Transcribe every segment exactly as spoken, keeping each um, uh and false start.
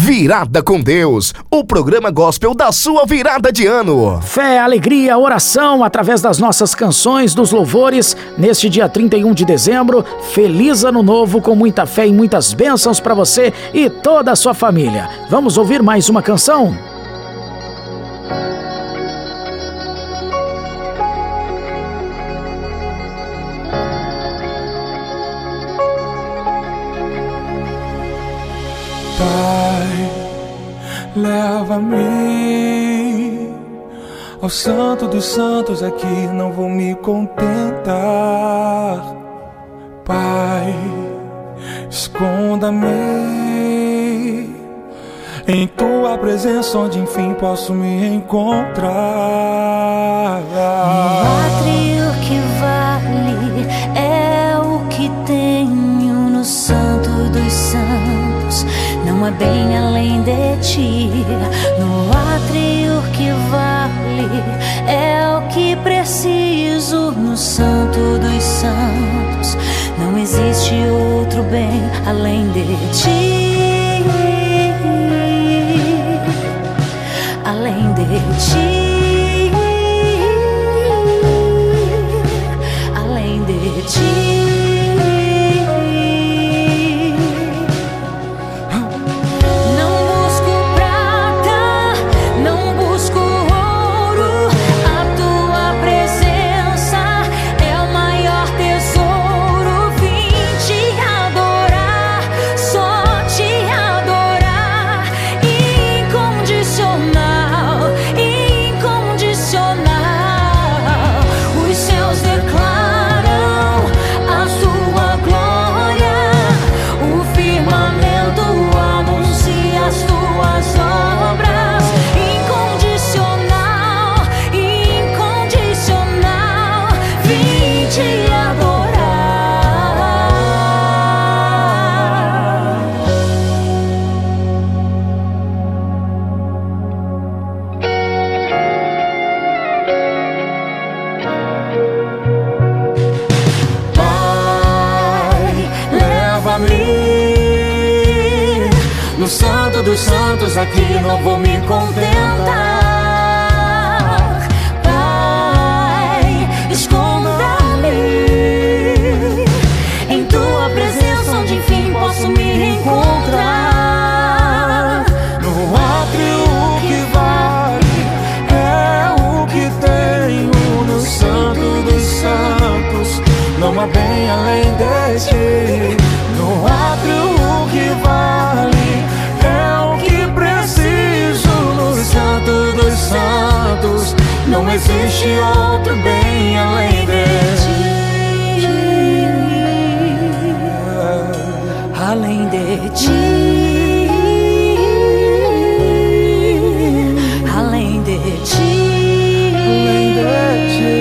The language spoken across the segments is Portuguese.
Virada com Deus, o programa gospel da sua virada de ano. Fé, alegria, oração através das nossas canções, dos louvores, neste dia trinta e um de dezembro. Feliz ano novo, com muita fé e muitas bênçãos para você e toda a sua família. Vamos ouvir mais uma canção? Leva-me ao Santo dos Santos, aqui não vou me contentar. Pai, esconda-me em tua presença, onde enfim posso me encontrar. No átrio que vale é o que tenho no Santo dos Santos. Não é bem além de ti. No átrio que vale é o que preciso no Santo dos Santos. Não existe outro bem além de ti, além de ti, além de ti. No Santo dos Santos, aqui não vou me contentar. Pai, esconda-me em tua presença, onde enfim posso me encontrar. No átrio que vale é o que tenho no Santo dos Santos. Não há bem além de ti. No átrio que vale Santo dos Santos, não existe outro bem além de ti, além de ti, além de ti, além de ti.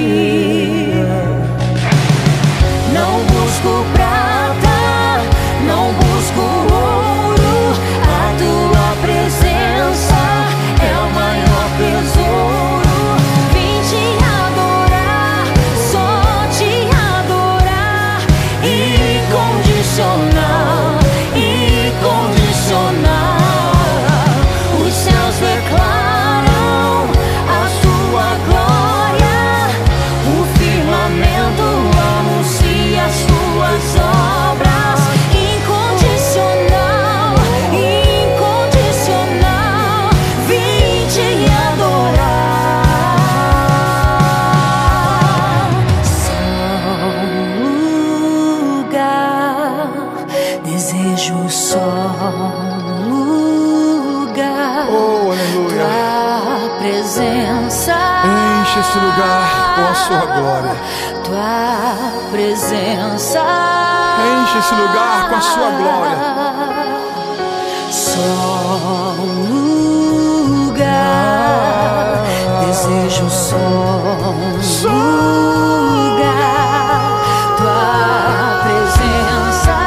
Não busco prata, não busco ouro, a tua presença é o maior tesouro. Vim te adorar, só te adorar. Incondicional, incondicional. Os céus declaram a sua glória. O firmamento anuncia as tuas obras. Incondicional, incondicional. Vim te adorar. Só um lugar, desejo só um lugar. Oh, aleluia. Tua presença enche esse lugar com a sua glória. Tua presença enche esse lugar com a sua glória. Só um lugar, desejo só um lugar. Tua presença,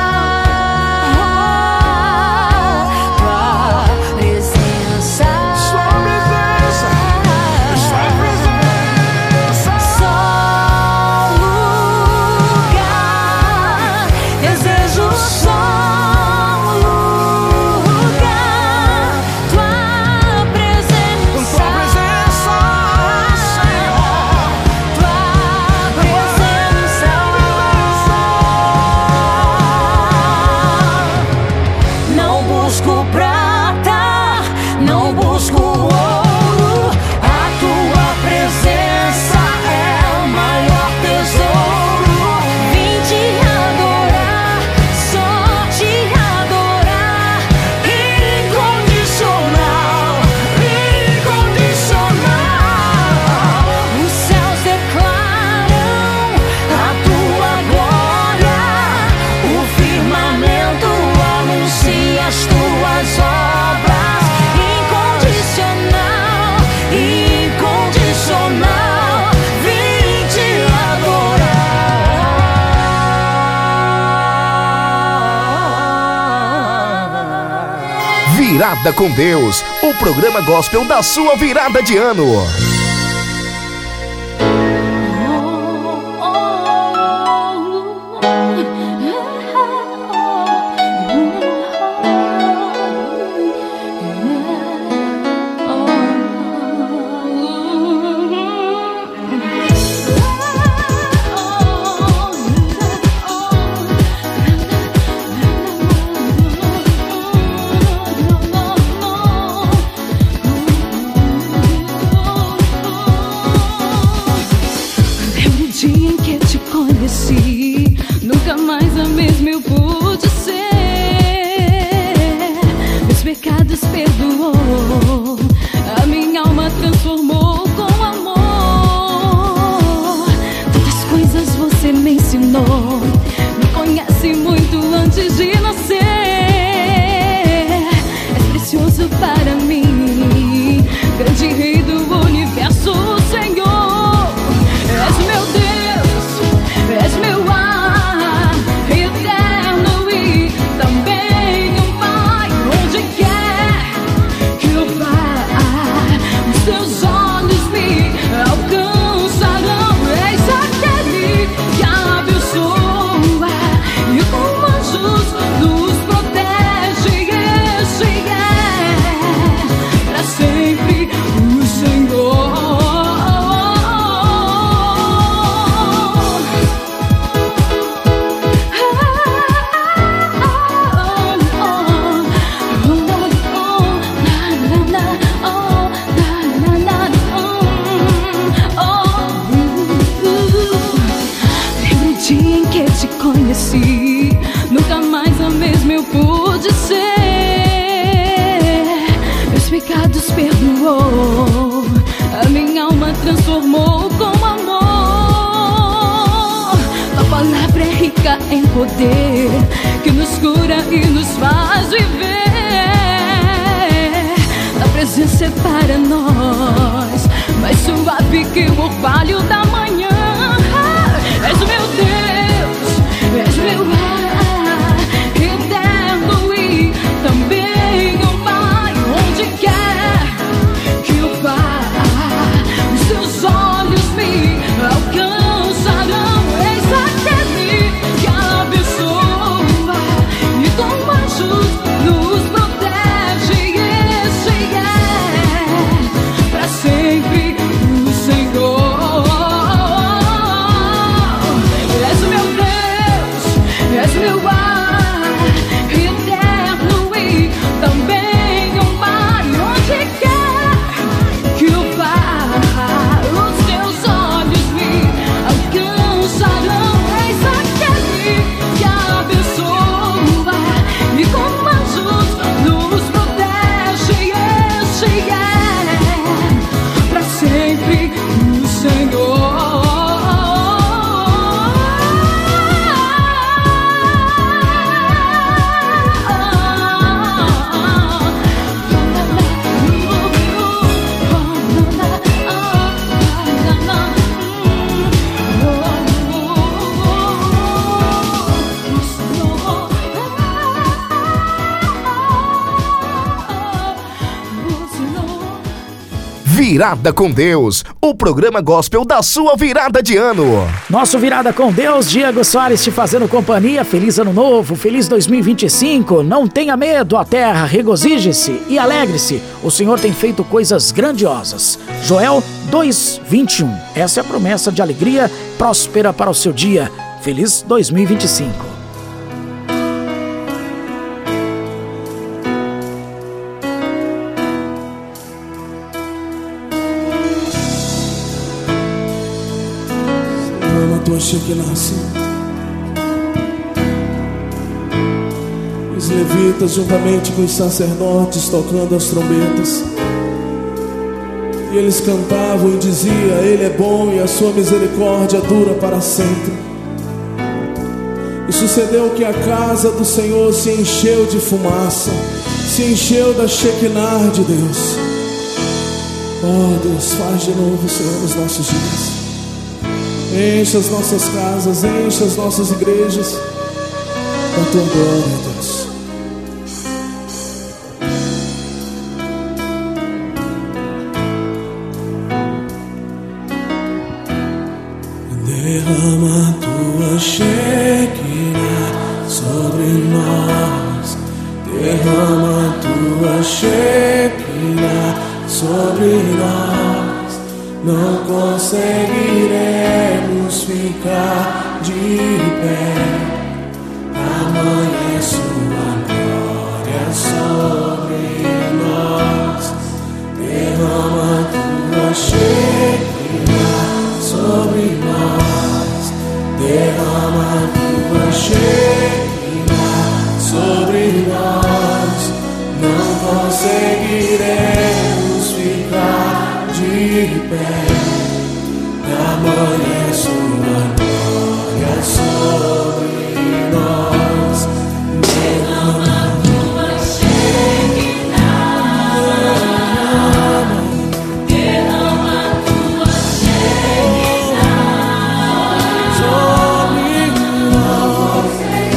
tua presença, Sua presença, sua presença. só um lugar, desejo só um lugar. busco prata, não busco ouro. A tua presença é o maior tesouro. Vim te adorar, só te adorar. Incondicional, incondicional. Os céus declaram a tua glória, o firmamento anuncia as tuas obras. Incondicional, incondicional, vim te adorar. Virada com Deus, o programa gospel da sua virada de ano. Nunca mais a mesma eu pude ser. Meus pecados perdoou, a minha alma transformou com amor. Tantas coisas você me ensinou, me conhece muito antes de nascer. És precioso para mim, grande rei do universo, Senhor. És meu Deus, és meu ar eterno e também um Pai. Onde quer que eu vá, os teus olhos me alcançarão. És aquele que abençoa e com anjos nos protege. Este é para sempre o Senhor. Conheci, nunca mais a mesma eu pude ser. Meus pecados perdoou, a minha alma transformou com amor. Tua palavra é rica em poder, que nos cura e nos faz viver. A presença é para nós mais suave que o orvalho da manhã. És o meu Deus, és meu ar eterno e também um Pai. Onde quer que eu vá, os teus olhos me alcançarão. És aquele que abençoa e com anjos nos protege. Este é para sempre o Senhor. És meu ar eterno e também um Pai. Onde quer que eu vá, os teus olhos me alcançarão. És aquele que abençoa e com anjos nos protege. Este é para sempre o Senhor. Virada com Deus, o programa gospel da sua virada de ano. Nosso Virada com Deus, Diego Soares te fazendo companhia. Feliz ano novo, feliz dois mil e vinte e cinco. Não tenha medo, a terra, regozije-se e alegre-se. O Senhor tem feito coisas grandiosas. Joel dois, vinte e um. Essa é a promessa de alegria próspera para o seu dia. Feliz dois mil e vinte e cinco. Shekinah, Senhor. Os levitas, juntamente com os sacerdotes, tocando as trombetas, e eles cantavam e diziam: Ele é bom e a sua misericórdia dura para sempre. E sucedeu que a casa do Senhor se encheu de fumaça, se encheu da Shekinah de Deus. Oh Deus, faz de novo, Senhor, nos nossos dias. Enche as nossas casas, enche as nossas igrejas da tua glória, Deus. Derrama tua Shekinah sobre nós. Derrama tua Shekinah sobre nós. Não conseguiremos ficar de pé. Tamanha sua glória sobre nós. Derrama tua Shekinah sobre nós. Derrama tua Shekinah sobre nós. Não conseguiremos ficar de pé. Tamanha sua glória sobre nós. Derrama tua Shekinah. Derrama tua Shekinah sobre nós.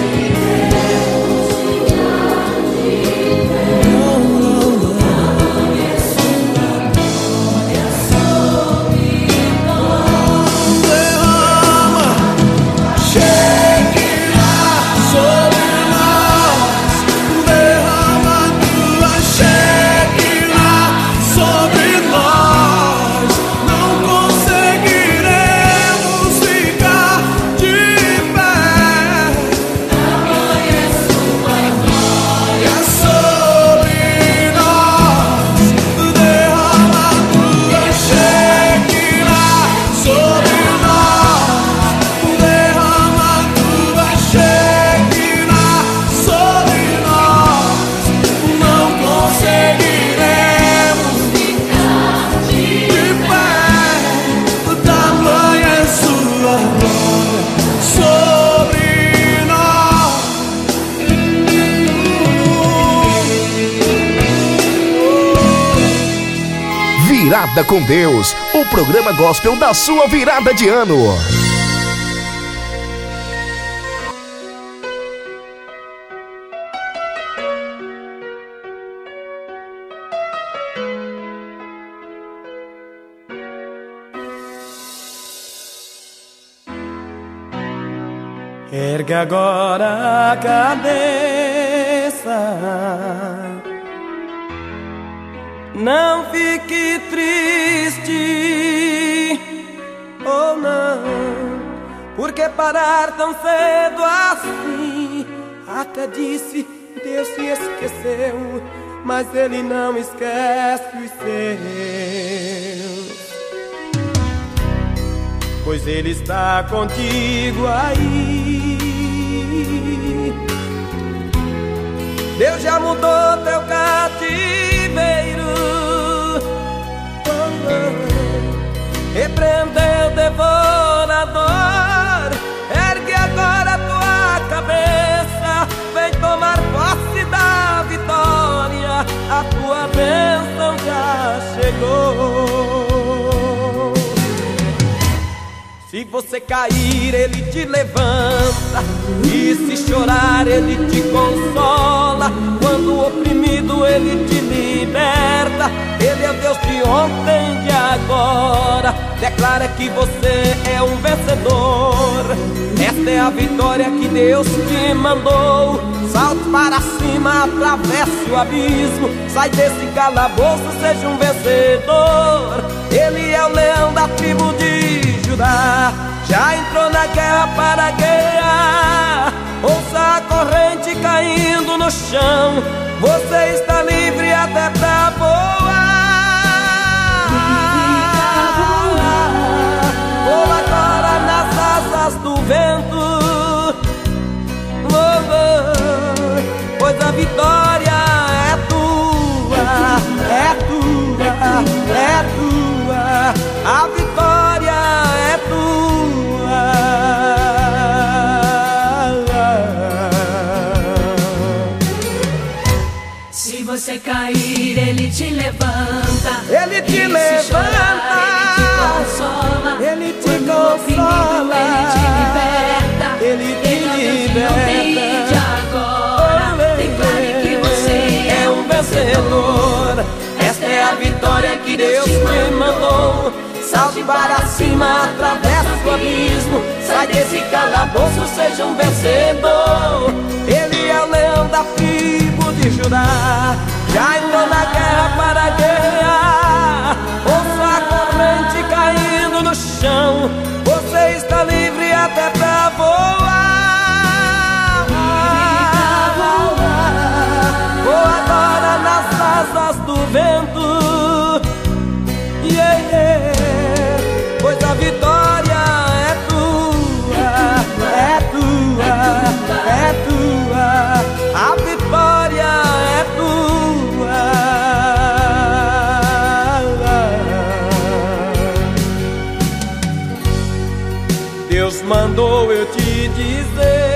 Virada com Deus, o programa gospel da sua virada de ano. Ergue agora a cabeça, não fique triste, oh não, porque parar tão cedo assim? Até disse, Deus se esqueceu, mas Ele não esquece os seus, pois Ele está contigo aí. Deus já mudou teu cativeiro, repreendeu o devorador. Ergue agora tua cabeça, vem tomar posse da vitória. A tua bênção já chegou. Se você cair, Ele te levanta, e se chorar, Ele te consola. Quando oprimido, Ele te liberta. Ele é o Deus de ontem e de agora. Declara que você é um vencedor. Esta é a vitória que Deus te mandou. Salte para cima, atravesse o abismo. Sai desse calabouço, seja um vencedor. Ele é o leão da tribo de Judá, já entrou na guerra para guerrear. Ouça a corrente caindo no chão. Você está livre até pra voar. Voa agora nas asas do cair, Ele te levanta. Ele te E se levanta. chorar, Ele te consola. Ele te Quando consola. oprimido, Ele te liberta. Ele te Então Deus te liberta. entende agora. Declare que você É um vencedor. Esta é a vitória que Deus te mandou. Salte para cima, atravessa o abismo. Sai desse calabouço, seja um vencedor. Ele é o leão da tribo de Judá. Já entrou na guerra para guerrear. Ouça a corrente caindo no chão. Você está livre até pra voar. Voa agora nas asas do vento. Yeah, yeah. Pois a vitória é tua, é tua, é tua. A vitória é tua. Deus mandou eu te dizer.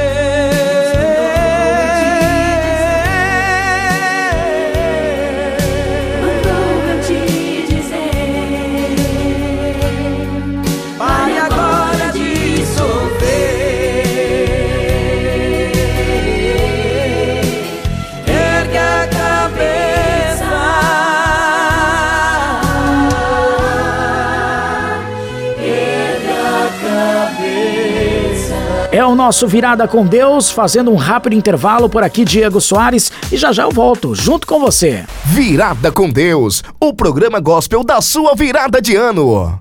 É o nosso Virada com Deus, fazendo um rápido intervalo por aqui, Diego Soares, e já já eu volto, junto com você. Virada com Deus, o programa gospel da sua virada de ano.